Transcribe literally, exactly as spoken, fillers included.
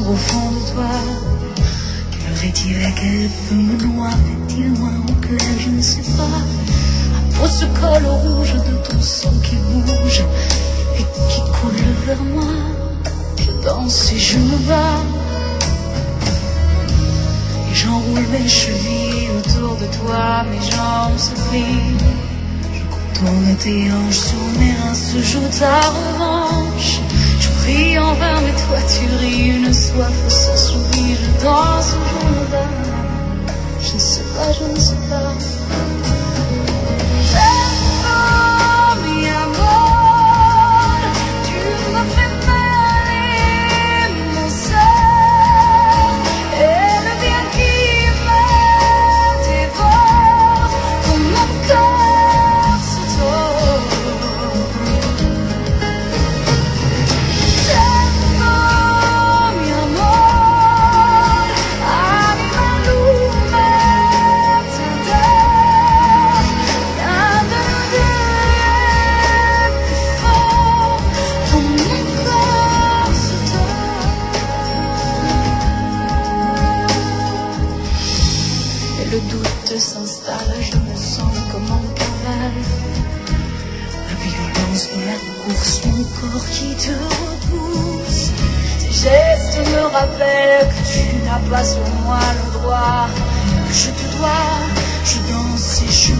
sombre au fond de toi. Quel est-il, quel feu me noie, fait-il loin ou clair, je ne sais pas. À peau ce col rouge de ton sang qui bouge et qui coule vers moi. Je danse et je me bats et j'enroule mes chevilles autour de toi. Mes jambes se plient, je contourne tes hanches, sur mes reins se joue ta revanche. Je prie en vain mais toi tu ris, une soif s'assouvit. Je danse ou je me bats, je ne sais pas, je ne sais pas. Le doute s'installe, je me sens comme en cavale. La violence de la course, mon corps qui te repousse. Tes gestes me rappellent que tu n'as pas sur moi le droit, que je te dois. Je danse et je